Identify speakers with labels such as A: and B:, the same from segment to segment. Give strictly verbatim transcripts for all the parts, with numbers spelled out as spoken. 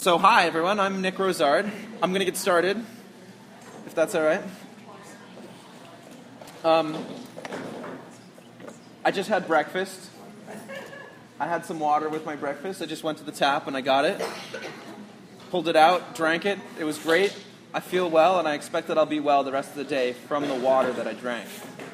A: So hi everyone, I'm Nick Rosard. I'm going to get started, if that's all right. Um, I just had breakfast. I had some water with my breakfast. I just went to the tap and I got it. Pulled it out, drank it. It was great. I feel well and I expect that I'll be well the rest of the day from the water that I drank.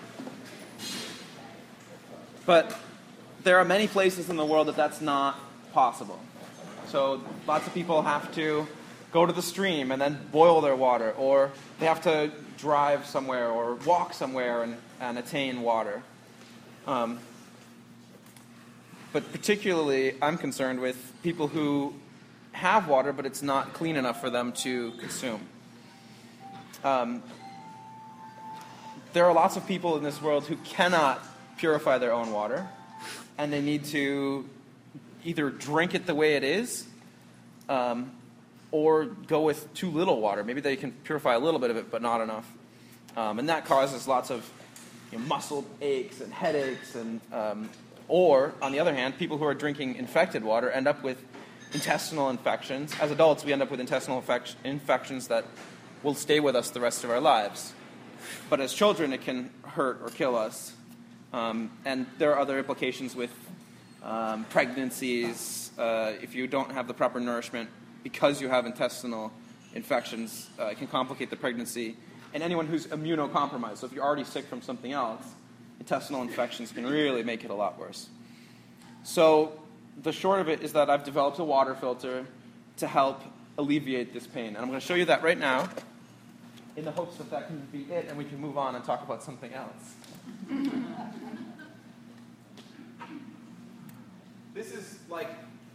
A: But there are many places in the world that that's not possible. So lots of people have to go to the stream and then boil their water, or they have to drive somewhere or walk somewhere and, and attain water. Um, but particularly, I'm concerned with people who have water, but it's not clean enough for them to consume. Um, there are lots of people in this world who cannot purify their own water, and they need to either drink it the way it is, um, or go with too little water. Maybe they can purify a little bit of it, but not enough. Um, and that causes lots of you know, muscle aches and headaches. And um, or, on the other hand, people who are drinking infected water end up with intestinal infections. As adults, we end up with intestinal infec- infections that will stay with us the rest of our lives. But as children, it can hurt or kill us. Um, and there are other implications with Um, pregnancies, uh, if you don't have the proper nourishment because you have intestinal infections, uh, it can complicate the pregnancy. And anyone who's immunocompromised, so if you're already sick from something else, intestinal infections can really make it a lot worse. So the short of it is that I've developed a water filter to help alleviate this pain. And I'm going to show you that right now in the hopes that that can be it and we can move on and talk about something else. This is like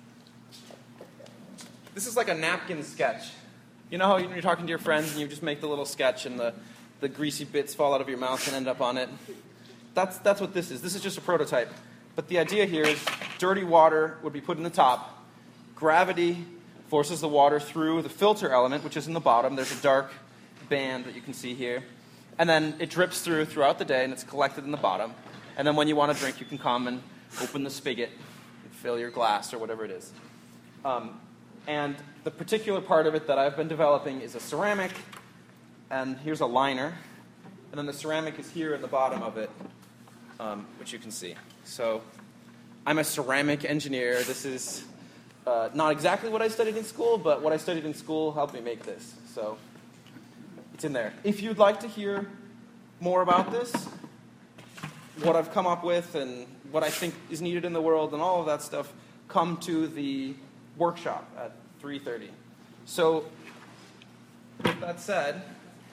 A: this is like a napkin sketch. You know how you're talking to your friends and you just make the little sketch and the, the greasy bits fall out of your mouth and end up on it? That's that's what this is. This is just a prototype. But the idea here is dirty water would be put in the top. Gravity forces the water through the filter element, which is in the bottom. There's a dark band that you can see here. And then it drips through throughout the day and it's collected in the bottom. And then when you want to drink, you can come and open the spigot, fill your glass or whatever it is. Um, and the particular part of it that I've been developing is a ceramic, and here's a liner, and then the ceramic is here in the bottom of it, um, which you can see. So I'm a ceramic engineer. This is uh, not exactly what I studied in school, but what I studied in school helped me make this. So it's in there. If you'd like to hear more about this, what I've come up with and what I think is needed in the world and all of that stuff, come to the workshop at three thirty. So, with that said,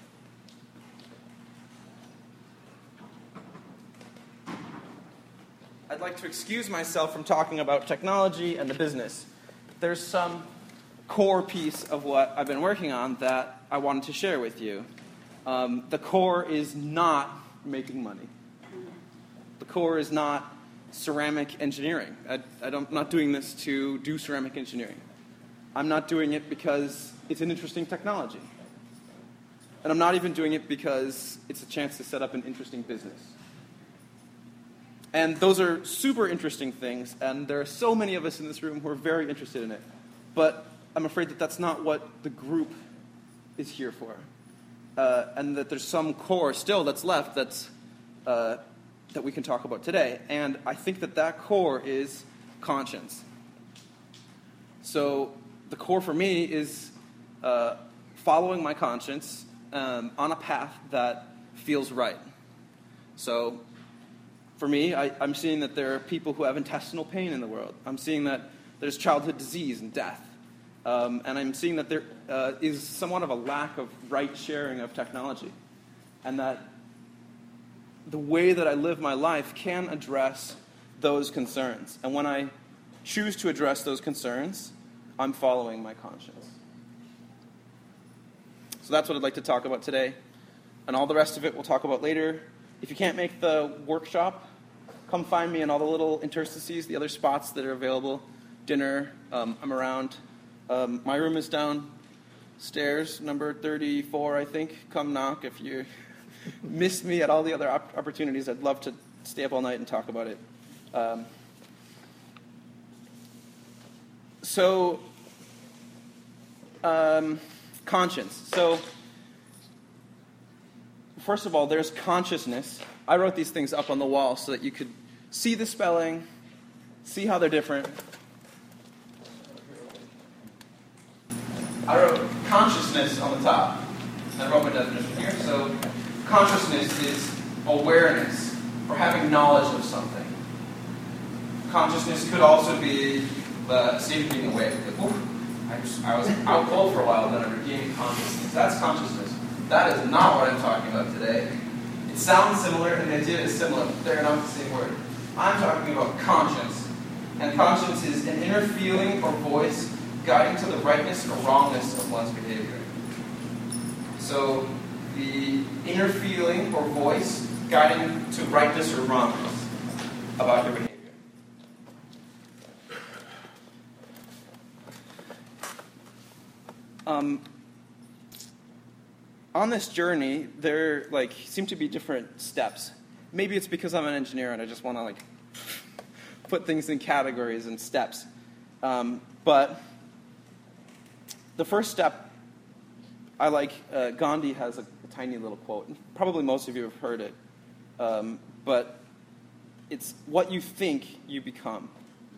A: I'd like to excuse myself from talking about technology and the business. There's some core piece of what I've been working on that I wanted to share with you. Um, the core is not making money. The core is not ceramic engineering. I, I don't, I'm not doing this to do ceramic engineering. I'm not doing it because it's an interesting technology. And I'm not even doing it because it's a chance to set up an interesting business. And those are super interesting things, and there are so many of us in this room who are very interested in it. But I'm afraid that that's not what the group is here for. Uh, and that there's some core still that's left that's uh, that we can talk about today. And I think that that core is conscience. So the core for me is uh, following my conscience um, on a path that feels right. So for me, I, I'm seeing that there are people who have intestinal pain in the world. I'm seeing that there's childhood disease and death. Um, and I'm seeing that there uh, is somewhat of a lack of right sharing of technology. And that the way that I live my life can address those concerns. And when I choose to address those concerns, I'm following my conscience. So that's what I'd like to talk about today. And all the rest of it we'll talk about later. If you can't make the workshop, come find me in all the little interstices, the other spots that are available. Dinner, um, I'm around. Um, my room is downstairs, number thirty-four, I think. Come knock if you missed me at all the other op- opportunities. I'd love to stay up all night and talk about it. Um, so um, conscience. So, first of all, there's consciousness. I wrote these things up on the wall so that you could see the spelling, see how they're different. I wrote consciousness on the top. I wrote my definition here. So, consciousness is awareness, or having knowledge of something. Consciousness could also be the state of being awake. Like, I, just, I was out cold for a while, then I regained consciousness. That's consciousness. That is not what I'm talking about today. It sounds similar, and the idea is similar, but they're not the same word. I'm talking about conscience. And conscience is an inner feeling or voice guiding to the rightness or wrongness of one's behavior. So, the inner feeling or voice guiding to rightness or wrongness about your behavior. Um, on this journey, there like seem to be different steps. Maybe it's because I'm an engineer and I just want to like put things in categories and steps. Um, but the first step, I like, uh, Gandhi has a, a tiny little quote. Probably most of you have heard it. Um, but it's what you think you become.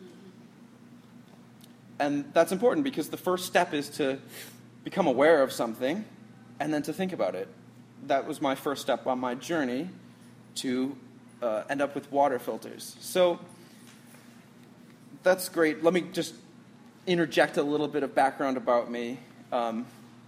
A: And that's important because the first step is to become aware of something and then to think about it. That was my first step on my journey to uh, end up with water filters. So that's great. Let me just interject a little bit of background about me. Um,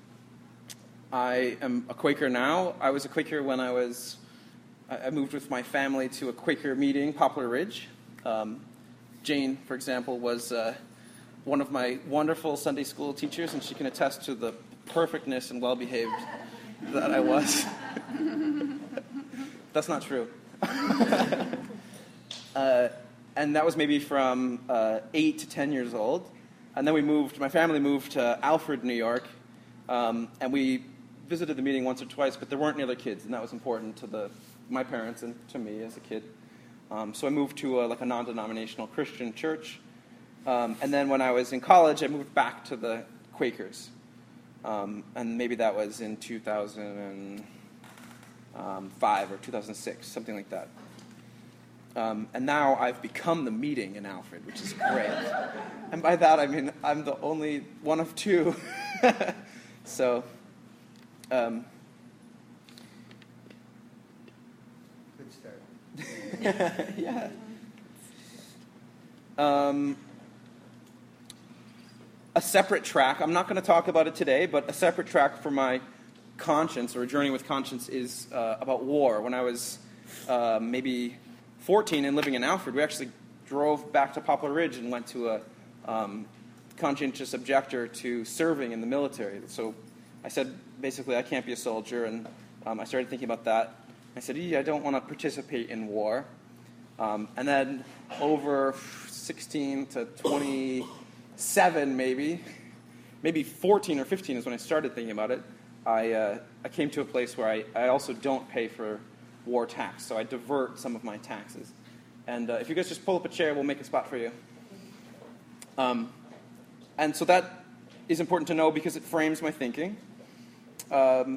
A: I am a Quaker now. I was a Quaker when I was, I moved with my family to a Quaker meeting, Poplar Ridge. Um, Jane, for example, was uh, one of my wonderful Sunday school teachers, and she can attest to the perfectness and well-behaved that I was. That's not true. uh, and that was maybe from uh, eight to ten years old. And then we moved, my family moved to Alfred, New York, um, and we visited the meeting once or twice, but there weren't any other kids, and that was important to the my parents and to me as a kid. Um, so I moved to a, like a non-denominational Christian church. Um, and then when I was in college, I moved back to the Quakers. Um, and maybe that was in two thousand five or two thousand six, something like that. Um, and now I've become the meeting in Alfred, which is great. And by that, I mean I'm the only one of two. so, um,
B: good start.
A: yeah. Um, a separate track, I'm not going to talk about it today, but a separate track for my conscience, or a journey with conscience, is uh, about war. When I was uh, maybe fourteen and living in Alfred, we actually drove back to Poplar Ridge and went to a um, conscientious objector to serving in the military. So I said, basically, I can't be a soldier, and um, I started thinking about that. I said, yeah, I don't want to participate in war. Um, and then over sixteen to twenty-seven, maybe, maybe fourteen or fifteen is when I started thinking about it, I, uh, I came to a place where I, I also don't pay for war tax, so I divert some of my taxes. And uh, if you guys just pull up a chair, we'll make a spot for you. Um, and so that is important to know because it frames my thinking. Um,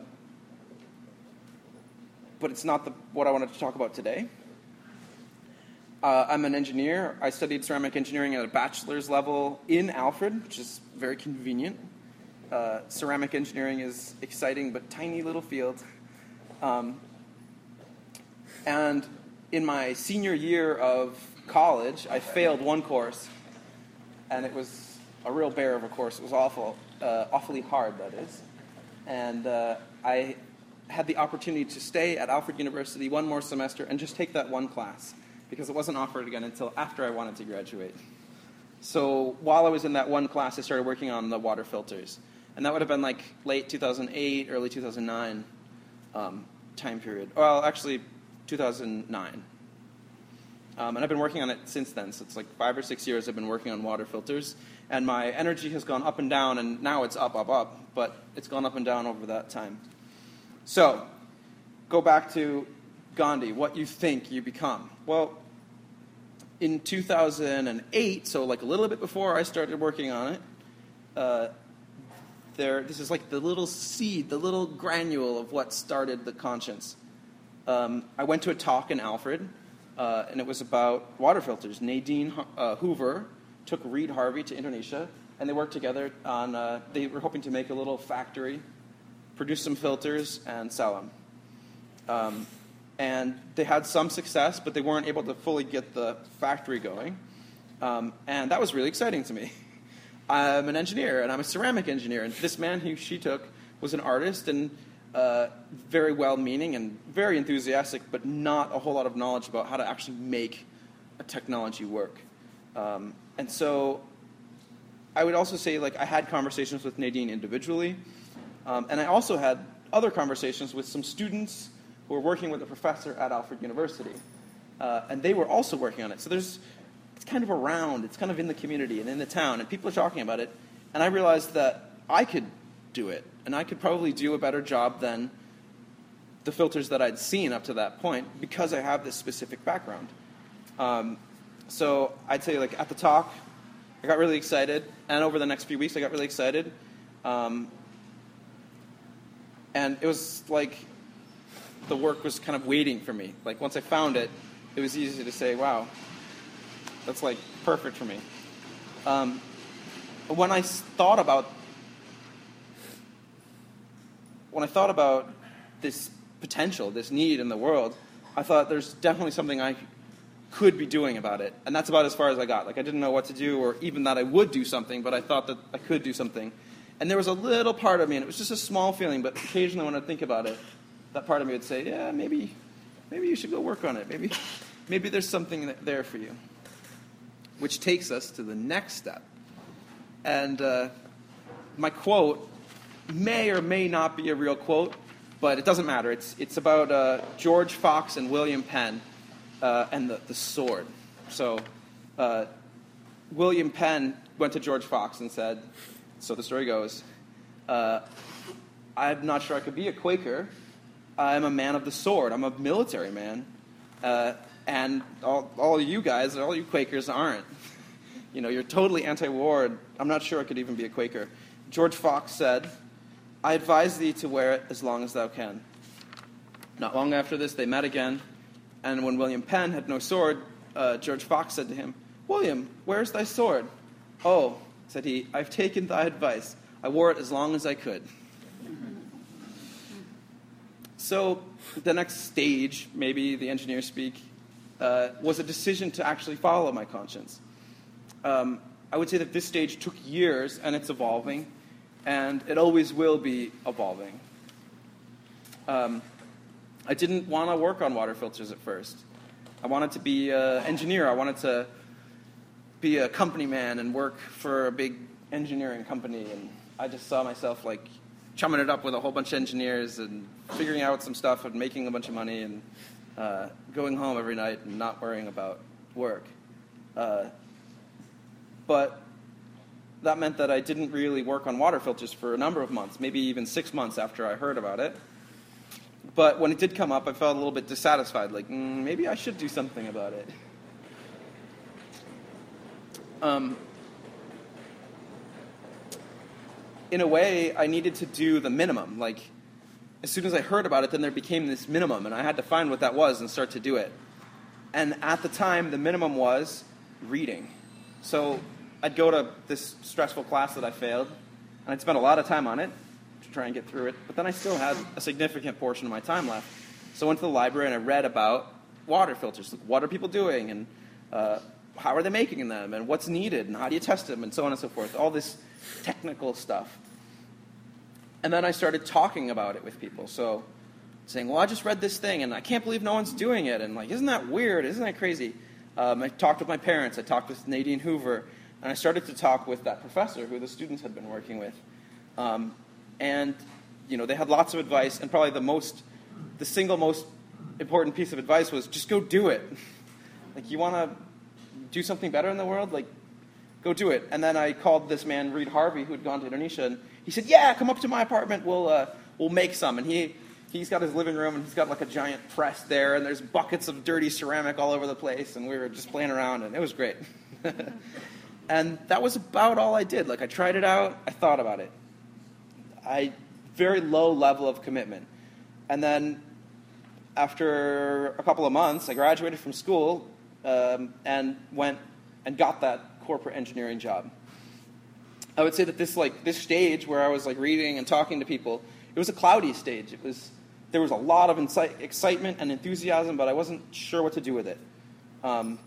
A: but it's not the, what I wanted to talk about today. Uh, I'm an engineer. I studied ceramic engineering at a bachelor's level in Alfred, which is very convenient. Uh, ceramic engineering is exciting but tiny little field. Um, and in my senior year of college, I failed one course, and it was a real bear of a course. It was awful, uh, awfully hard, that is. And uh, I had the opportunity to stay at Alfred University one more semester and just take that one class, because it wasn't offered again until after I wanted to graduate. So while I was in that one class, I started working on the water filters. And that would have been like late two thousand eight, early two thousand nine um, time period. Well, actually, two thousand nine. Um, and I've been working on it since then. So it's like five or six years I've been working on water filters. And my energy has gone up and down, and now it's up, up, up. But it's gone up and down over that time. So, go back to Gandhi, what you think you become. Well, in two thousand eight, so like a little bit before I started working on it, uh, there, this is like the little seed, the little granule of what started the conscience. Um, I went to a talk in Alfred, uh, and it was about water filters. Nadine uh, Hoover took Reed Harvey to Indonesia, and they worked together on, uh, they were hoping to make a little factory, produce some filters, and sell them. Um, and they had some success, but they weren't able to fully get the factory going. Um, and that was really exciting to me. I'm an engineer, and I'm a ceramic engineer, and this man who she took was an artist and uh, very well-meaning and very enthusiastic, but not a whole lot of knowledge about how to actually make a technology work. Um, and so I would also say, like, I had conversations with Nadine individually, um, and I also had other conversations with some students who were working with a professor at Alfred University, uh, and they were also working on it. So there's It's kind of around, it's kind of in the community and in the town, and people are talking about it. And I realized that I could do it, and I could probably do a better job than the filters that I'd seen up to that point because I have this specific background. Um, so I'd say, like, at the talk, I got really excited, and over the next few weeks I got really excited. Um, and it was like the work was kind of waiting for me. Like, once I found it, it was easy to say, wow, that's, like, perfect for me. Um, when I thought about when I thought about this potential, this need in the world, I thought there's definitely something I could be doing about it, and that's about as far as I got. Like, I didn't know what to do, or even that I would do something, but I thought that I could do something. And there was a little part of me, and it was just a small feeling, but occasionally when I think about it, that part of me would say, yeah, maybe, maybe you should go work on it. Maybe, maybe there's something there for you. Which takes us to the next step. And uh, my quote may or may not be a real quote, but it doesn't matter. It's it's about uh, George Fox and William Penn uh, and the, the sword. So uh, William Penn went to George Fox and said, so the story goes, uh, I'm not sure I could be a Quaker. I'm a man of the sword. I'm a military man. Uh, And all, all you guys, all you Quakers aren't. You know, you're totally anti-war. I'm not sure I could even be a Quaker. George Fox said, I advise thee to wear it as long as thou can. Not long after this, they met again. And when William Penn had no sword, uh, George Fox said to him, William, where's thy sword? Oh, said he, I've taken thy advice. I wore it as long as I could. So the next stage, maybe the engineer speak, Uh, was a decision to actually follow my conscience. Um, I would say that this stage took years, and it's evolving, and it always will be evolving. Um, I didn't want to work on water filters at first. I wanted to be an engineer. I wanted to be a company man and work for a big engineering company, and I just saw myself, like, chumming it up with a whole bunch of engineers and figuring out some stuff and making a bunch of money and Uh, going home every night and not worrying about work. Uh, but that meant that I didn't really work on water filters for a number of months, maybe even six months after I heard about it. But when it did come up, I felt a little bit dissatisfied, like, mm, maybe I should do something about it. Um, in a way, I needed to do the minimum, like, as soon as I heard about it, then there became this minimum, and I had to find what that was and start to do it. And at the time, the minimum was reading. So I'd go to this stressful class that I failed, and I'd spend a lot of time on it to try and get through it, but then I still had a significant portion of my time left. So I went to the library and I read about water filters. Like, what are people doing, and uh, how are they making them, and what's needed, and how do you test them, and so on and so forth. All this technical stuff. And then I started talking about it with people. So saying, well, I just read this thing, and I can't believe no one's doing it. And, like, isn't that weird? Isn't that crazy? Um, I talked with my parents. I talked with Nadine Hoover. And I started to talk with that professor who the students had been working with. Um, and, you know, they had lots of advice. And probably the most, the single most important piece of advice was just go do it. Like, you want to do something better in the world? Like, go do it. And then I called this man, Reed Harvey, who had gone to Indonesia, and he said, yeah, come up to my apartment, we'll uh, we'll make some. And he, he's got his living room, and he's got like a giant press there, and there's buckets of dirty ceramic all over the place, and we were just playing around, and it was great. And that was about all I did. Like, I tried it out, I thought about it. I very low level of commitment. And then after a couple of months, I graduated from school um, and went and got that corporate engineering job. I would say that this like this stage where I was like reading and talking to people, it was a cloudy stage. It was there was a lot of insight, excitement and enthusiasm, but I wasn't sure what to do with it. Um,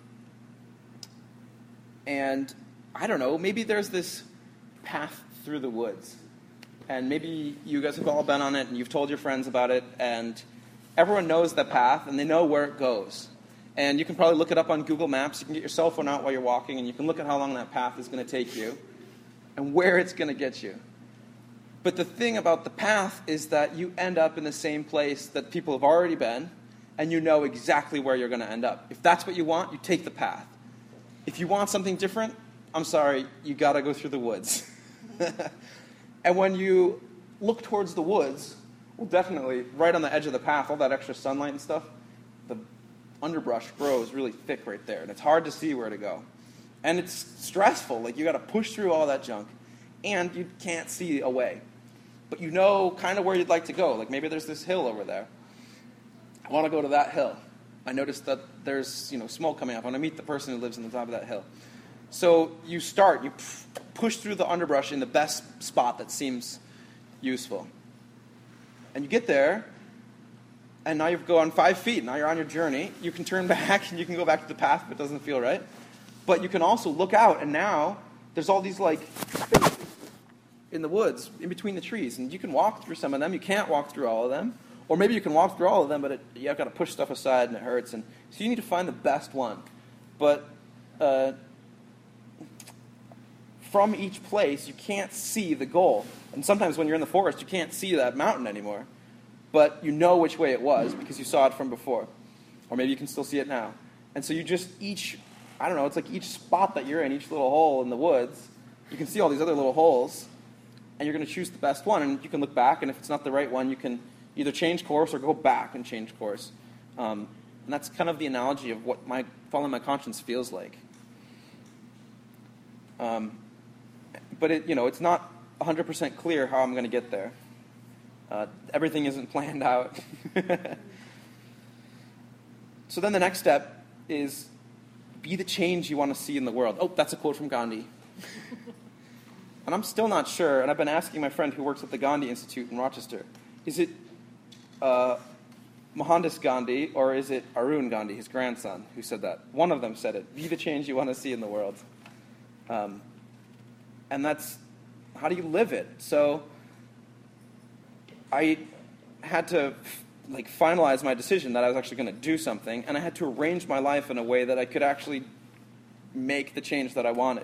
A: and I don't know, maybe there's this path through the woods. And maybe you guys have all been on it and you've told your friends about it, and everyone knows that path and they know where it goes. And you can probably look it up on Google Maps. You can get your cell phone out while you're walking and you can look at how long that path is going to take you and where it's going to get you. But the thing about the path is that you end up in the same place that people have already been, and you know exactly where you're going to end up. If that's what you want, you take the path. If you want something different, I'm sorry, you got to go through the woods. And when you look towards the woods, well, definitely, right on the edge of the path, all that extra sunlight and stuff, the underbrush grows really thick right there, and it's hard to see where to go. And it's stressful. Like, you got to push through all that junk, and you can't see a way. But you know kind of where you'd like to go. Like, maybe there's this hill over there. I want to go to that hill. I noticed that there's, you know, smoke coming up. I want to meet the person who lives on the top of that hill. So you start, you push through the underbrush in the best spot that seems useful. And you get there, and now you've gone five feet. Now you're on your journey. You can turn back, and you can go back to the path if it doesn't feel right. But you can also look out, and now there's all these, like, in the woods, in between the trees. And you can walk through some of them. You can't walk through all of them. Or maybe you can walk through all of them, but it, you've got to push stuff aside, and it hurts. And so you need to find the best one. But uh, from each place, you can't see the goal. And sometimes when you're in the forest, you can't see that mountain anymore. But you know which way it was because you saw it from before. Or maybe you can still see it now. And so you just each, I don't know, it's like each spot that you're in, each little hole in the woods, you can see all these other little holes, and you're going to choose the best one. And you can look back, and if it's not the right one, you can either change course or go back and change course. Um, and that's kind of the analogy of what my following my conscience feels like. Um, but it, you know, it's not one hundred percent clear how I'm going to get there. Uh, everything isn't planned out. So then the next step is be the change you want to see in the world. Oh, that's a quote from Gandhi. And I'm still not sure, and I've been asking my friend who works at the Gandhi Institute in Rochester, is it uh, Mohandas Gandhi or is it Arun Gandhi, his grandson, who said that? One of them said it. Be the change you want to see in the world. Um, and that's, how do you live it? So I had to like finalize my decision that I was actually going to do something, and I had to arrange my life in a way that I could actually make the change that I wanted.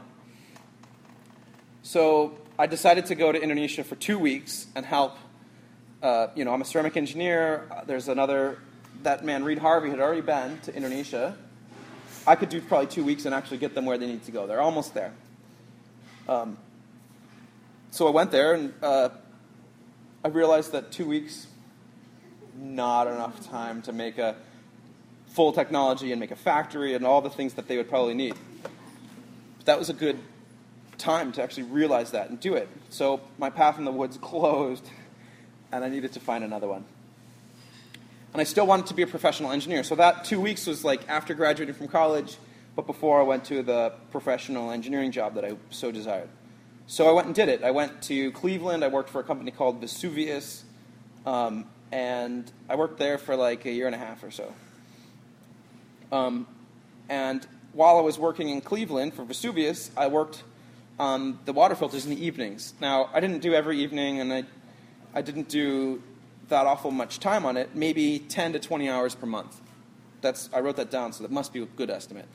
A: So I decided to go to Indonesia for two weeks and help. Uh, you know, I'm a ceramic engineer. There's another, that man, Reed Harvey, had already been to Indonesia. I could do probably two weeks and actually get them where they need to go. They're almost there. Um, so I went there, and uh, I realized that two weeks, not enough time to make a full technology and make a factory and all the things that they would probably need. But that was a good time to actually realize that and do it. So my path in the woods closed, and I needed to find another one. And I still wanted to be a professional engineer. So that two weeks was like after graduating from college, but before I went to the professional engineering job that I so desired. So I went and did it. I went to Cleveland. I worked for a company called Vesuvius, um, and I worked there for like a year and a half or so. Um, and while I was working in Cleveland for Vesuvius, I worked on the water filters in the evenings. Now, I didn't do every evening, and I, I didn't do that awful much time on it, maybe ten to twenty hours per month. That's I wrote that down, so that must be a good estimate.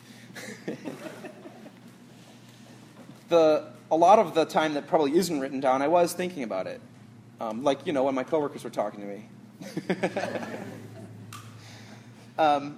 A: the a lot of the time that probably isn't written down, I was thinking about it. Um, like, you know, when my coworkers were talking to me. um,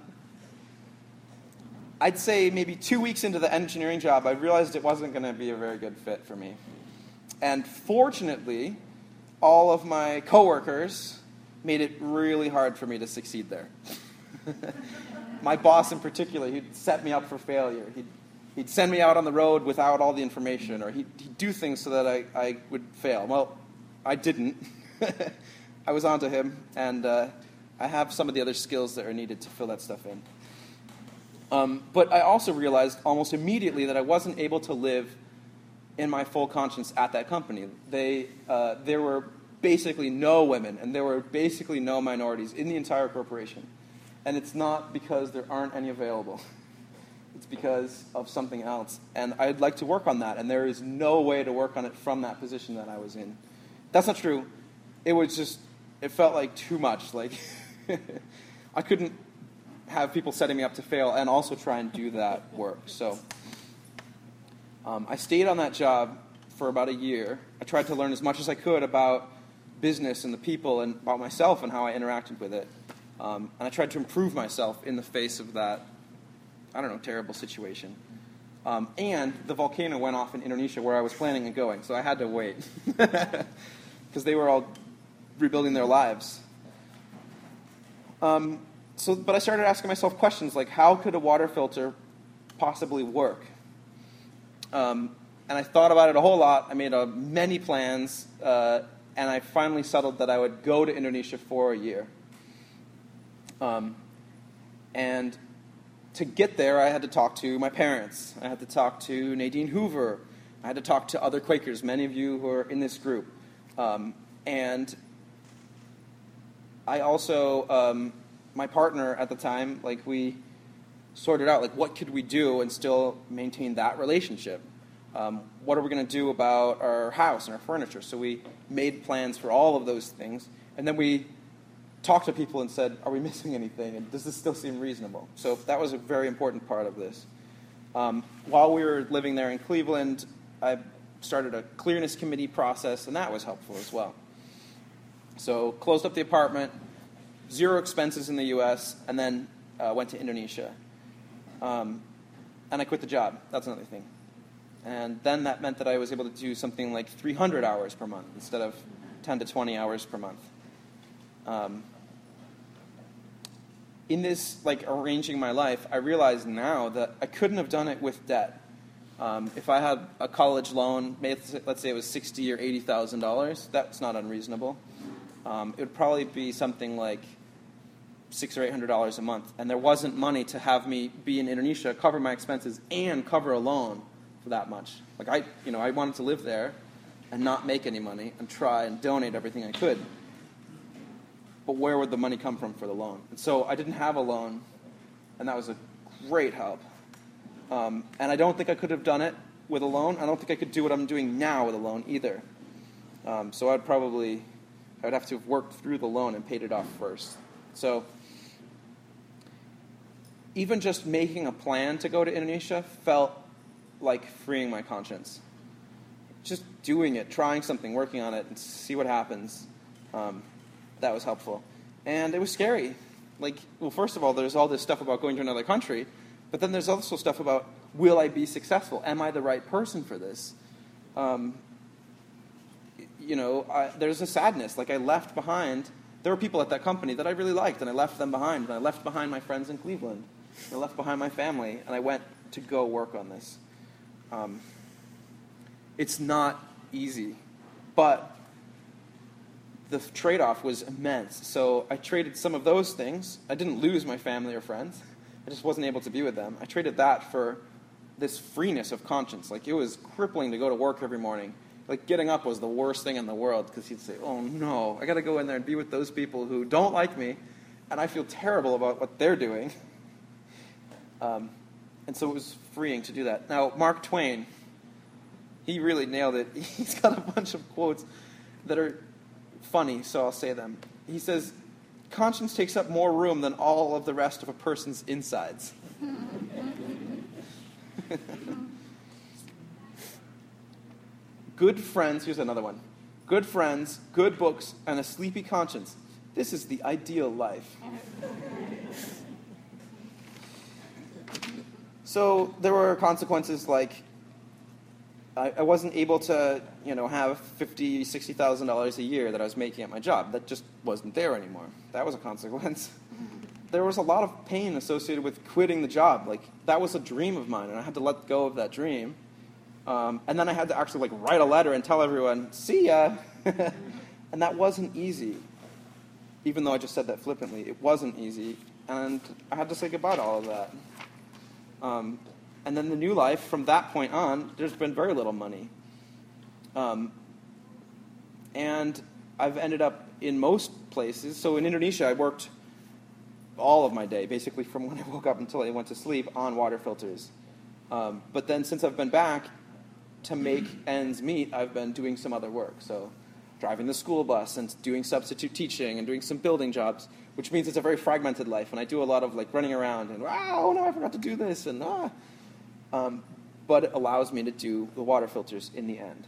A: I'd say maybe two weeks into the engineering job, I realized it wasn't going to be a very good fit for me. And fortunately, all of my coworkers made it really hard for me to succeed there. My boss in particular, he'd set me up for failure. He'd, he'd send me out on the road without all the information, or he'd, he'd do things so that I, I would fail. Well, I didn't. I was onto him, and uh, I have some of the other skills that are needed to fill that stuff in. Um, but I also realized almost immediately that I wasn't able to live in my full conscience at that company. They, uh, there were basically no women, and there were basically no minorities in the entire corporation. And it's not because there aren't any available. It's because of something else. And I'd like to work on that, and there is no way to work on it from that position that I was in. That's not true. It was just, it felt like too much. Like, I couldn't have people setting me up to fail and also try and do that work. So um, I stayed on that job for about a year. I tried to learn as much as I could about business and the people and about myself and how I interacted with it. Um, and I tried to improve myself in the face of that, I don't know, terrible situation. Um, and the volcano went off in Indonesia where I was planning on going, so I had to wait. Because they were all rebuilding their lives. Um, so, but I started asking myself questions like, how could a water filter possibly work? Um, and I thought about it a whole lot. I made uh, many plans, uh, and I finally settled that I would go to Indonesia for a year. Um, and to get there, I had to talk to my parents. I had to talk to Nadine Hoover. I had to talk to other Quakers, many of you who are in this group. Um, and I also, um, my partner at the time, like we sorted out, like what could we do and still maintain that relationship? Um, what are we going to do about our house and our furniture? So we made plans for all of those things. And then we talked to people and said, are we missing anything? And does this still seem reasonable? So that was a very important part of this. Um, while we were living there in Cleveland, I started a clearness committee process, and that was helpful as well. So closed up the apartment, zero expenses in the U S, and then uh, went to Indonesia. Um, and I quit the job. That's another thing. And then that meant that I was able to do something like three hundred hours per month instead of ten to twenty hours per month. Um, in this, like, arranging my life, I realize now that I couldn't have done it with debt. Um, if I had a college loan, maybe, let's say it was sixty thousand dollars or eighty thousand dollars, that's not unreasonable. Um, it would probably be something like six or eight hundred dollars a month, and there wasn't money to have me be in Indonesia, cover my expenses, and cover a loan for that much. Like I, you know, I wanted to live there and not make any money and try and donate everything I could. But where would the money come from for the loan? And so I didn't have a loan, and that was a great help. Um, and I don't think I could have done it with a loan. I don't think I could do what I'm doing now with a loan either. Um, so I'd probably, I would have to have worked through the loan and paid it off first. So even just making a plan to go to Indonesia felt like freeing my conscience. Just doing it, trying something, working on it, and see what happens. Um, that was helpful. And it was scary. Like, well, first of all, there's all this stuff about going to another country, but then there's also stuff about, will I be successful? Am I the right person for this? Um, you know, I, there's a sadness. Like, I left behind, there were people at that company that I really liked, and I left them behind. And I left behind my friends in Cleveland. I left behind my family, and I went to go work on this. Um, it's not easy, but the trade-off was immense. So I traded some of those things. I didn't lose my family or friends. I just wasn't able to be with them. I traded that for this freeness of conscience. Like, it was crippling to go to work every morning. Like, getting up was the worst thing in the world because you'd say, oh, no, I got to go in there and be with those people who don't like me, and I feel terrible about what they're doing. Um, and so it was freeing to do that. Now, Mark Twain, he really nailed it. He's got a bunch of quotes that are funny, so I'll say them. He says, conscience takes up more room than all of the rest of a person's insides. Good friends, here's another one. Good friends, good books, and a sleepy conscience. This is the ideal life. So there were consequences like I, I wasn't able to, you know, have fifty thousand dollars, sixty thousand dollars a year that I was making at my job. That just wasn't there anymore. That was a consequence. There was a lot of pain associated with quitting the job. Like, that was a dream of mine, and I had to let go of that dream. Um, and then I had to actually, like, write a letter and tell everyone, see ya. And that wasn't easy. Even though I just said that flippantly, it wasn't easy. And I had to say goodbye to all of that. Um, and then the new life, from that point on, there's been very little money. Um, and I've ended up in most places. So in Indonesia, I worked all of my day, basically from when I woke up until I went to sleep, on water filters. Um, but then since I've been back, to make ends meet, I've been doing some other work. So driving the school bus and doing substitute teaching and doing some building jobs, which means it's a very fragmented life. And I do a lot of like running around and, oh no, I forgot to do this. And ah. Um, but it allows me to do the water filters in the end.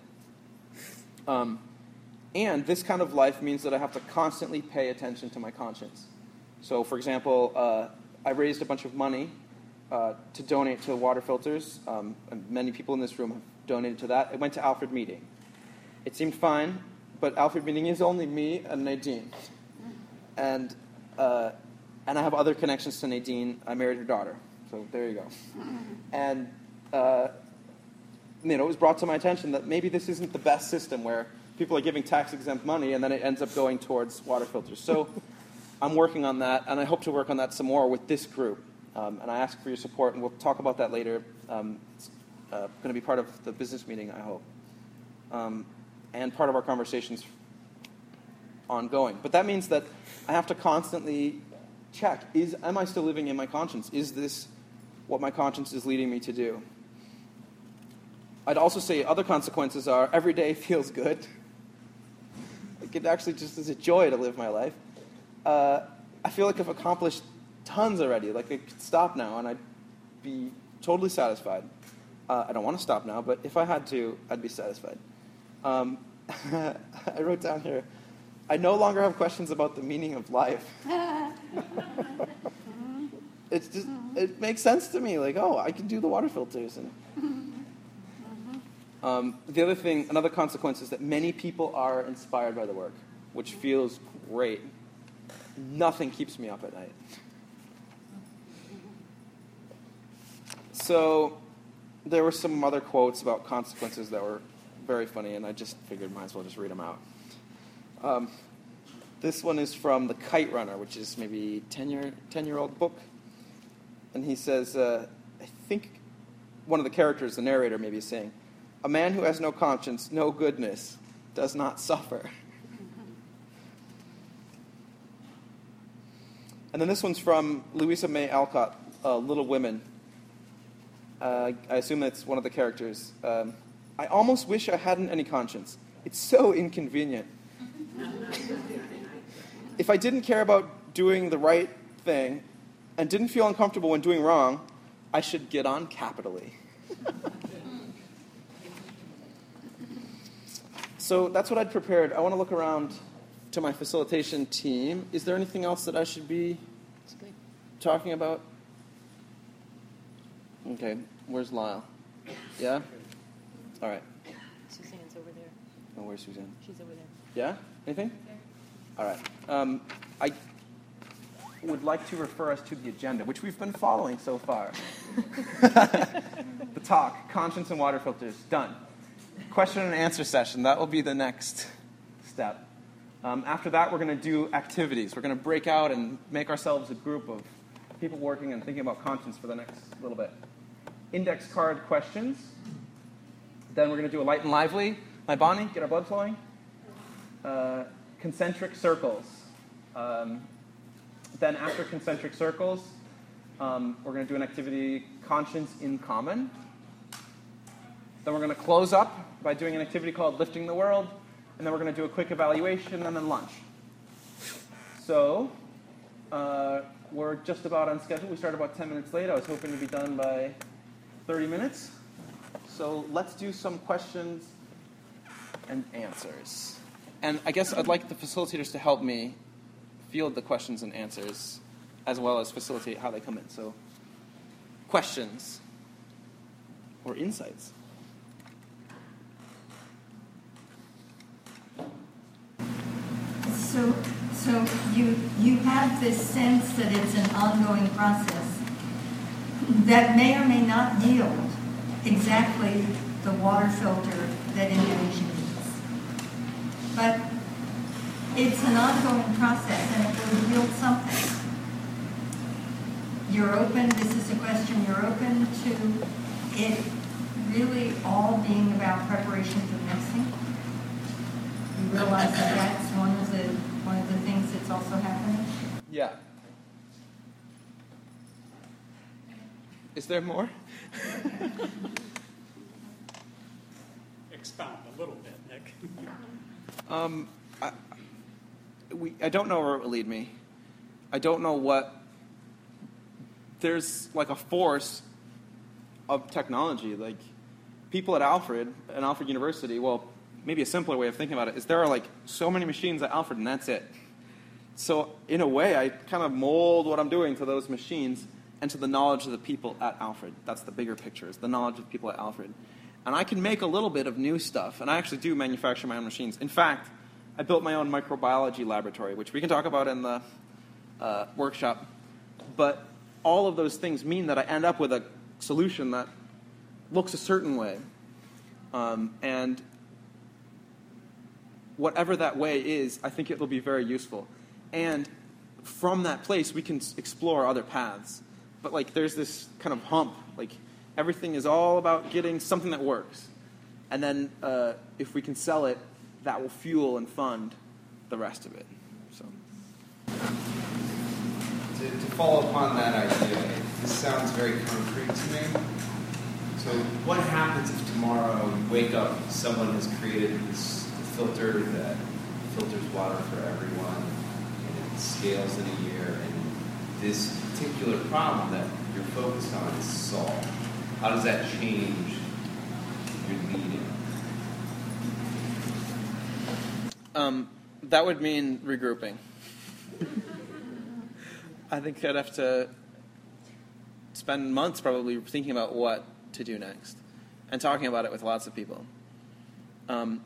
A: Um, and this kind of life means that I have to constantly pay attention to my conscience. So for example, uh, I raised a bunch of money uh, to donate to water filters. Um, and many people in this room have donated to that. It went to Alfred Meeting. It seemed fine, but Alfred Meeting is only me and Nadine. And uh, and I have other connections to Nadine. I married her daughter, so there you go. And uh, you know, it was brought to my attention that maybe this isn't the best system where people are giving tax-exempt money and then it ends up going towards water filters. So I'm working on that, and I hope to work on that some more with this group. Um, and I ask for your support, and we'll talk about that later. Um, it's uh, going to be part of the business meeting, I hope. Um, and part of our conversations ongoing. But that means that I have to constantly check, is, am I still living in my conscience? Is this what my conscience is leading me to do? I'd also say other consequences are every day feels good. Like it actually just is a joy to live my life. Uh, I feel like I've accomplished tons already. Like I could stop now and I'd be totally satisfied. Uh, I don't want to stop now, but if I had to, I'd be satisfied. Um, I wrote down here, I no longer have questions about the meaning of life. It's just, it makes sense to me. Like, oh, I can do the water filters. And um, the other thing, another consequence is that many people are inspired by the work, which feels great. Nothing keeps me up at night. So there were some other quotes about consequences that were very funny, and I just figured might as well just read them out. Um, this one is from The Kite Runner, which is maybe ten-year, ten-year-old book. And he says, uh, I think one of the characters, the narrator maybe, is saying, a man who has no conscience, no goodness, does not suffer. And then this one's from Louisa May Alcott, uh, Little Women. Uh, I assume that's one of the characters. Um, I almost wish I hadn't any conscience. It's so inconvenient. If I didn't care about doing the right thing and didn't feel uncomfortable when doing wrong, I should get on capitally. So that's what I'd prepared. I want to look around to my facilitation team. Is there anything else that I should be talking about? Okay, where's Lyle? Yeah? All right.
C: Suzanne's over there.
A: Oh, where's Suzanne?
C: She's over there.
A: Yeah? Anything? All right. Um, I would like to refer us to the agenda, which we've been following so far. The talk, conscience and water filters, done. Question and answer session, that will be the next step. Um, after that, we're going to do activities. We're going to break out and make ourselves a group of people working and thinking about conscience for the next little bit. Index card questions. Then we're going to do a light and lively. My Bonnie, get our blood flowing. Uh, concentric circles. Um, then after concentric circles, um, we're going to do an activity, conscience in common. Then we're going to close up by doing an activity called lifting the world. And then we're going to do a quick evaluation and then lunch. So uh, we're just about on schedule. We started about ten minutes late. I was hoping to be done by thirty minutes. So let's do some questions and answers. And I guess I'd like the facilitators to help me field the questions and answers as well as facilitate how they come in. So questions or insights?
D: So, so you you have this sense that it's an ongoing process that may or may not yield exactly the water filter that Indonesia needs. but it's an ongoing process, and it will yield something. You're open, this is a question, you're open to it really all being about preparation for the next thing? You realize that that's one of the, one of the things that's also happening?
A: Yeah. Is there more?
C: Expound a little bit, Nick.
A: um, I, we, I don't know where it will lead me. I don't know what... There's like a force of technology. Like people at Alfred, at Alfred University, well, maybe a simpler way of thinking about it is there are like so many machines at Alfred and that's it. So in a way, I kind of mold what I'm doing to those machines and to the knowledge of the people at Alfred. That's the bigger picture, is the knowledge of people at Alfred. And I can make a little bit of new stuff, and I actually do manufacture my own machines. In fact, I built my own microbiology laboratory, which we can talk about in the uh, workshop. But all of those things mean that I end up with a solution that looks a certain way. Um, and whatever that way is, I think it will be very useful. And from that place, we can explore other paths. But like, there's this kind of hump. Like, everything is all about getting something that works. And then uh, if we can sell it, that will fuel and fund the rest of it. So.
E: To, to follow upon that idea, this sounds very concrete to me. So what happens if tomorrow you wake up, someone has created this filter that filters water for everyone, and it scales in a year, and this particular problem that you're focused on is solved? How does that change your leading?
A: Um, that would mean regrouping. I think I'd have to spend months probably thinking about what to do next and talking about it with lots of people. Um,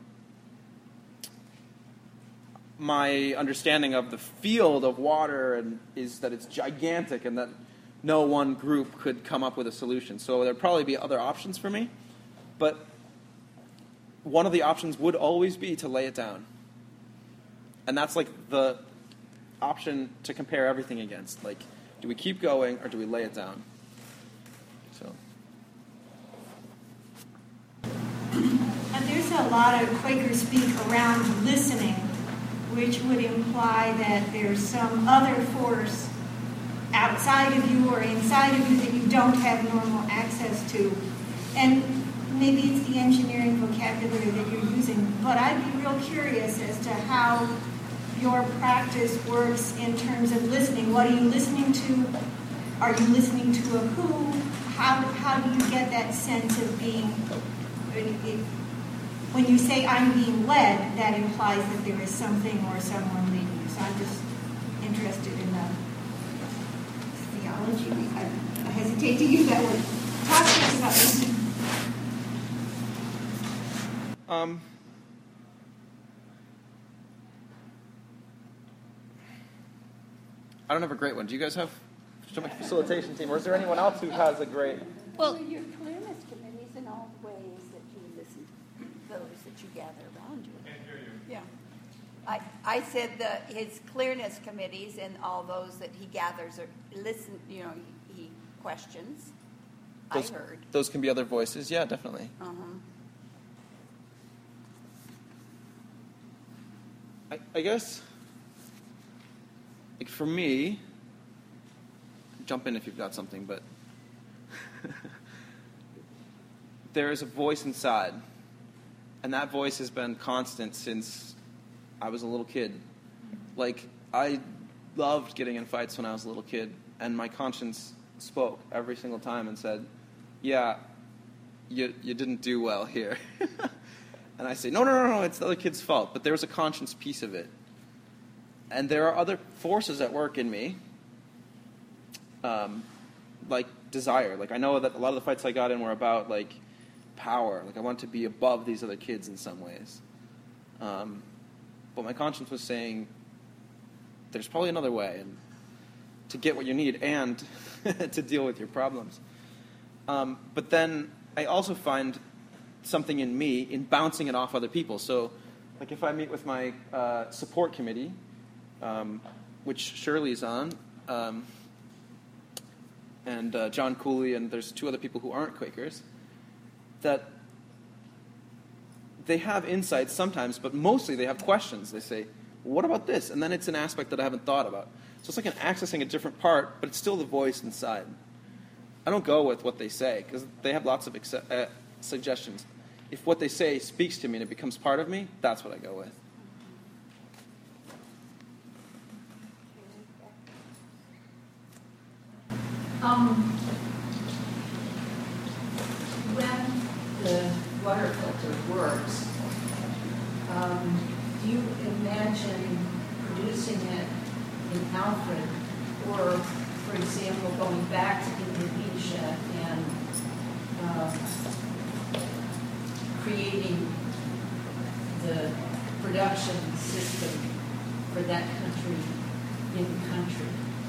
A: my understanding of the field of water and is that it's gigantic and that no one group could come up with a solution. So there'd probably be other options for me. But one of the options would always be to lay it down. And that's like the option to compare everything against. Like, do we keep going or do we lay it down? So.
F: And there's a lot of Quaker speak around listening, which would imply that there's some other force outside of you or inside of you that you don't have normal access to. And maybe it's the engineering vocabulary that you're using, but I'd be real curious as to how your practice works in terms of listening. What are you listening to? Are you listening to a who? How, how do you get that sense of being, when you say I'm being led, that implies that there is something or someone leading you. So I'm just interested in the theology. I, I hesitate to use that word. Talk to us about listening.
A: Um, I don't have a great one. Do you guys have a facilitation team, or is there anyone else who has a great?
G: Well, your clearness committees and all the ways that you listen to those that you gather around you.
C: Can't hear you.
G: Yeah. I, I said the his clearness committees and all those that he gathers or listen, you know, he, he questions.
A: Those,
G: I heard.
A: Those can be other voices. Yeah, definitely.
G: Uh-huh.
A: I, I guess, like for me, jump in if you've got something, but there is a voice inside, and that voice has been constant since I was a little kid. Like, I loved getting in fights when I was a little kid, and my conscience spoke every single time and said, yeah, you you didn't do well here. And I say, no, no, no, no, it's the other kid's fault. But there was a conscience piece of it. And there are other forces at work in me, um, like desire. Like, I know that a lot of the fights I got in were about, like, power. Like, I want to be above these other kids in some ways. Um, but my conscience was saying, there's probably another way and to get what you need and to deal with your problems. Um, but then I also find something in me in bouncing it off other people. So Like if I meet with my uh, support committee, um, which Shirley's on, um, and uh, John Cooley, and there's two other people who aren't Quakers, that they have insights sometimes, but mostly they have questions. They say, what about this? And then it's an aspect that I haven't thought about. So it's like an accessing a different part, but it's still the voice inside. I don't go with what they say, because they have lots of ex- uh, suggestions. If what they say speaks to me and it becomes part of me, that's what I go with.
C: Um, when the water filter works, um, do you imagine producing it in Alfred, or, for example, going back to Indonesia and uh, creating the production system for that country in country?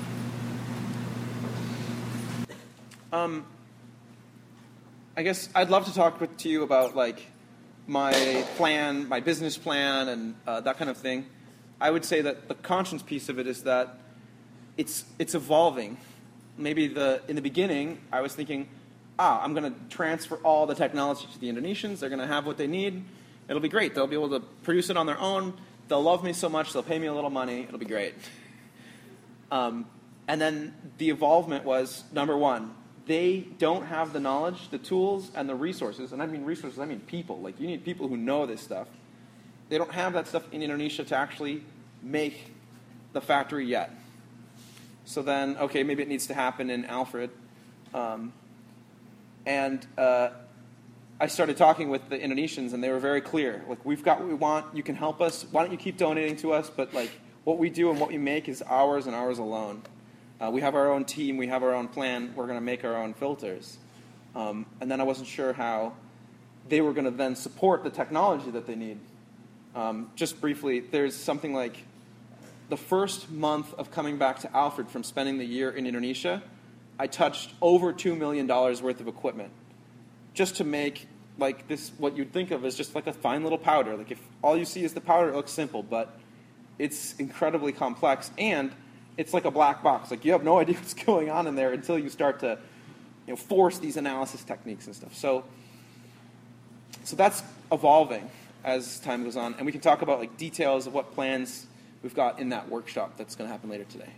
A: Um, I guess I'd love to talk with, to you about like my plan, my business plan, and uh, that kind of thing. I would say that the conscience piece of it is that it's it's evolving. Maybe the in the beginning I was thinking, ah, I'm going to transfer all the technology to the Indonesians. They're going to have what they need. It'll be great. They'll be able to produce it on their own. They'll love me so much. They'll pay me a little money. It'll be great. Um, and then the evolvement was, number one, they don't have the knowledge, the tools, and the resources. And I mean resources, I mean people. Like, you need people who know this stuff. They don't have that stuff in Indonesia to actually make the factory yet. So then, okay, maybe it needs to happen in Alfred. Um, and uh, I started talking with the Indonesians, and they were very clear. Like, we've got what we want. You can help us. Why don't you keep donating to us? But, like, what we do and what we make is ours and ours alone. Uh, we have our own team. We have our own plan. We're going to make our own filters. Um, and then I wasn't sure how they were going to then support the technology that they need. Um, just briefly, there's something like the first month of coming back to Alfred from spending the year in Indonesia, I touched over two million dollars worth of equipment just to make like this, what you'd think of as just like a fine little powder. Like if all you see is the powder, it looks simple, but it's incredibly complex, and it's like a black box. Like you have no idea what's going on in there until you start to, you know, force these analysis techniques and stuff. So, so that's evolving as time goes on, and we can talk about like details of what plans we've got in that workshop that's going to happen later today.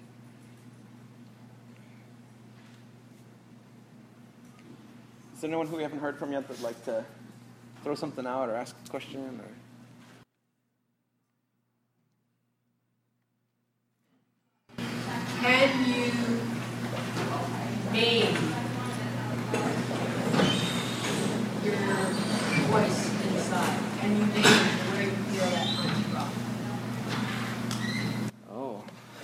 A: Is there anyone who we haven't heard from yet that would like to throw something out or ask a question? Or
C: Can you name your voice inside? Can you name where you feel that comes from?
A: Oh.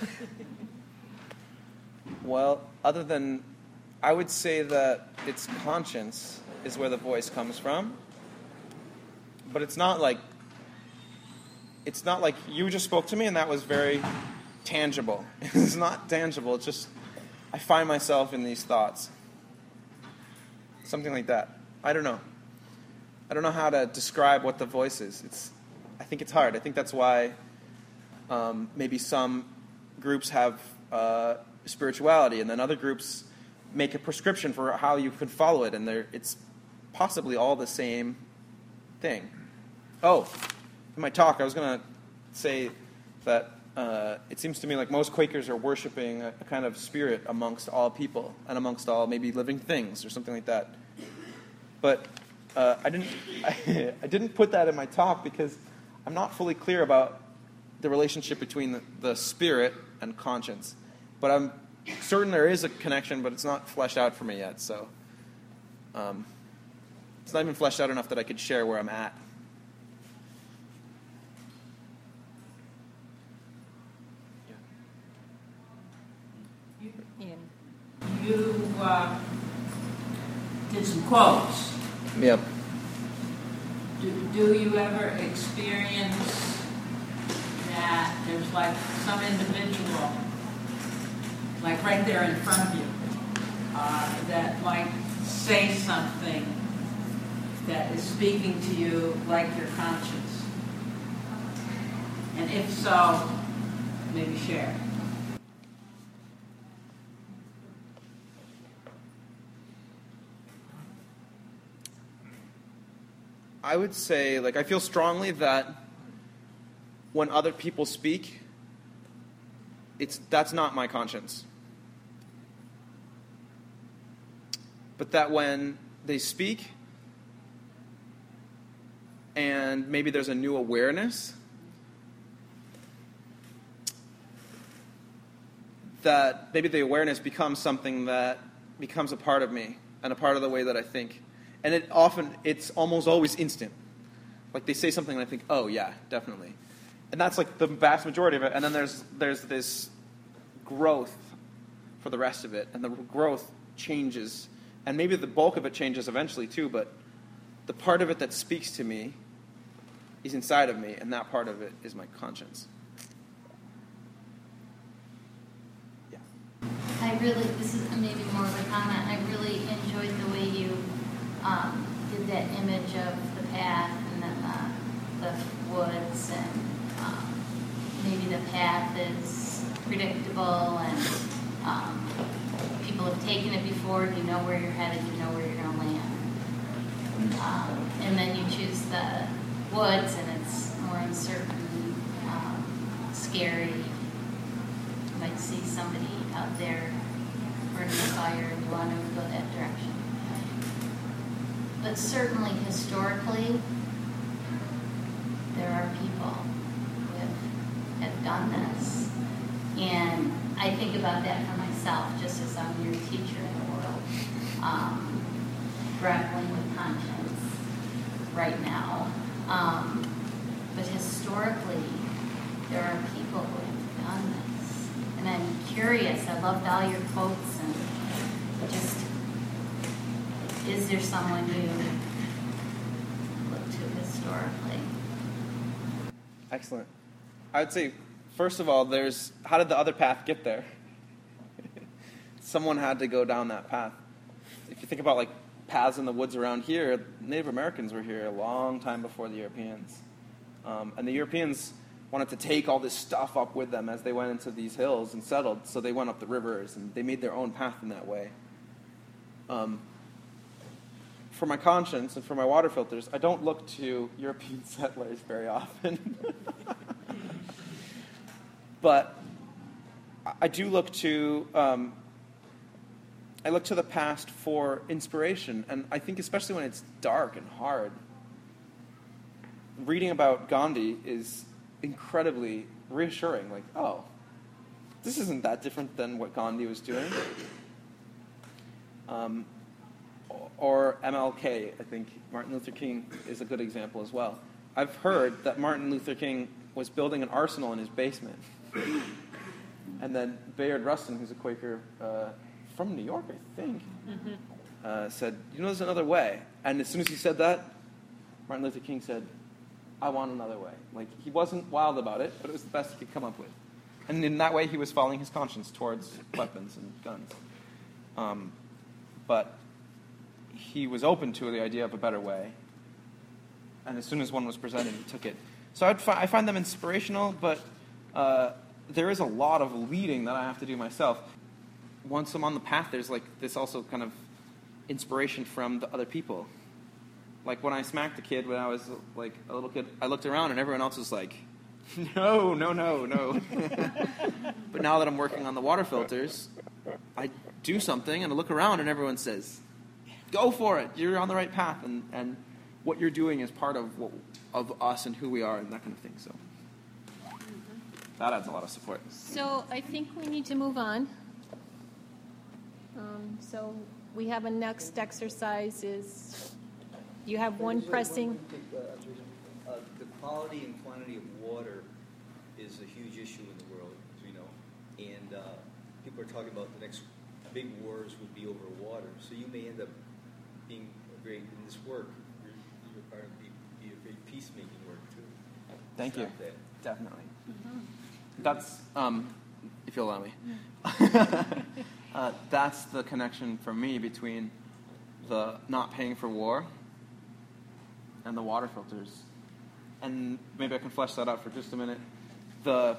A: Well, other than, I would say that it's conscience is where the voice comes from. But it's not like, it's not like you just spoke to me and that was very tangible. It's not tangible. It's just, I find myself in these thoughts. Something like that. I don't know. I don't know how to describe what the voice is. It's, I think it's hard. I think that's why um, maybe some groups have uh, spirituality, and then other groups make a prescription for how you could follow it, and it's possibly all the same thing. Oh, in my talk, I was going to say that uh, it seems to me like most Quakers are worshiping a, a kind of spirit amongst all people and amongst all maybe living things or something like that. But uh, I didn't I, I didn't put that in my talk because I'm not fully clear about the relationship between the, the spirit and conscience. But I'm certain there is a connection, but it's not fleshed out for me yet. So um, it's not even fleshed out enough that I could share where I'm at.
C: You uh, did some quotes.
A: Yep.
C: Do, do you ever experience that there's like some individual, like right there in front of you, uh, that might say something that is speaking to you like your conscience? And if so, maybe share.
A: I would say, like, I feel strongly that when other people speak, it's that's not my conscience. But that when they speak and maybe there's a new awareness, that maybe the awareness becomes something that becomes a part of me and a part of the way that I think. And it often, it's almost always instant. Like they say something and I think, oh yeah, definitely. And that's like the vast majority of it. And then there's there's this growth for the rest of it. And the growth changes. And maybe the bulk of it changes eventually too, but the part of it that speaks to me is inside of me, and that part of it is my conscience. Yeah.
H: I really, this is maybe more of a comment, I really enjoyed the way you um, did that image of the path and then the, the woods, and um, maybe the path is predictable and um, people have taken it before, you know where you're headed, you know where you're going to land. Um, and then you choose the woods and it's more uncertain, um, scary. You might see somebody out there burning a fire and you want to go that direction. But certainly historically, there are people who have, have done this. And I think about that for myself, just as I'm your teacher in the world, um, grappling with conscience right now. Um, but historically, there are people who have done this. And I'm curious, I loved all your quotes, and just, is there someone you look to historically?
A: Excellent. I would say, first of all, there's, how did the other path get there? Someone had to go down that path. If you think about like paths in the woods around here, Native Americans were here a long time before the Europeans. Um, and the Europeans wanted to take all this stuff up with them as they went into these hills and settled, so they went up the rivers and they made their own path in that way. Um, for my conscience and for my water filters, I don't look to European settlers very often. But I do look to um, I look to the past for inspiration, and I think especially when it's dark and hard, reading about Gandhi is incredibly reassuring. Like, oh, this isn't that different than what Gandhi was doing. Um, or M L K, I think Martin Luther King is a good example as well. I've heard that Martin Luther King was building an arsenal in his basement. And then Bayard Rustin, who's a Quaker uh, from New York, I think, mm-hmm. uh, said, you know, there's another way. And as soon as he said that, Martin Luther King said, I want another way. Like, he wasn't wild about it, but it was the best he could come up with. And in that way, he was following his conscience towards weapons and guns. Um, but he was open to the idea of a better way. And as soon as one was presented, he took it. So I'd fi- I find them inspirational, but uh, there is a lot of leading that I have to do myself. Once I'm on the path, there's like this also kind of inspiration from the other people. Like when I smacked a kid when I was like a little kid, I looked around and everyone else was like, no, no, no, no. But now that I'm working on the water filters, I do something and I look around and everyone says, go for it, you're on the right path. And, and what you're doing is part of what, of us and who we are and that kind of thing. So that adds a lot of support.
I: So I think we need to move on. Um, so we have a next exercise is, you have one pressing.
B: Uh, the quality and quantity of water is a huge issue in the world, as we know. And uh, people are talking about the next big wars would be over water. So you may end up being a great, in this work, you're, you're part of be, be a great peacemaking work too.
A: Thank you.
B: That.
A: Definitely. Mm-hmm. That's, um, if you'll allow me. uh, that's the connection for me between the not paying for war and the water filters. And maybe I can flesh that out for just a minute. the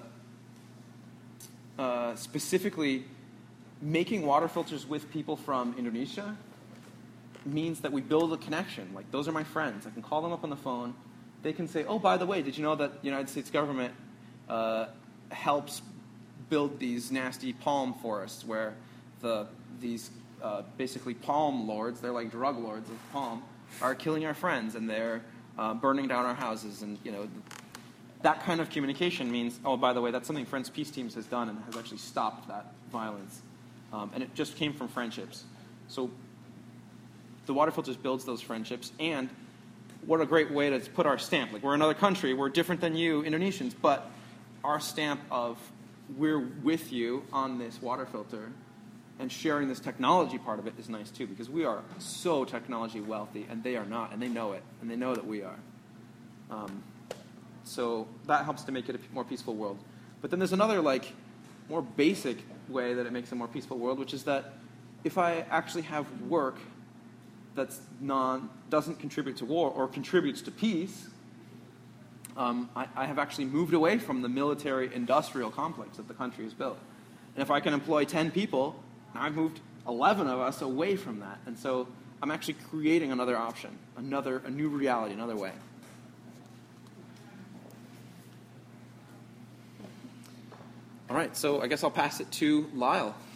A: uh, specifically making water filters with people from Indonesia means that we build a connection. Like, those are my friends. I can call them up on the phone. They can say, oh, by the way, did you know that the United States government uh, helps build these nasty palm forests where the these uh, basically palm lords, they're like drug lords of palm, are killing our friends, and they're uh, burning down our houses. And, you know, that kind of communication means, oh, by the way, that's something Friends Peace Teams has done and has actually stopped that violence. Um, and it just came from friendships. So the water filters builds those friendships, and what a great way to put our stamp. Like, we're another country, we're different than you Indonesians, but our stamp of we're with you on this water filter and sharing this technology part of it is nice too, because we are so technology wealthy and they are not, and they know it, and they know that we are. Um, so that helps to make it a more peaceful world. But then there's another, like, more basic way that it makes a more peaceful world, which is that if I actually have work that's non doesn't contribute to war or contributes to peace, um, I, I have actually moved away from the military-industrial complex that the country has built. And if I can employ ten people, now I've moved eleven of us away from that. And so I'm actually creating another option, another a new reality, another way. All right, so I guess I'll pass it to Lyle.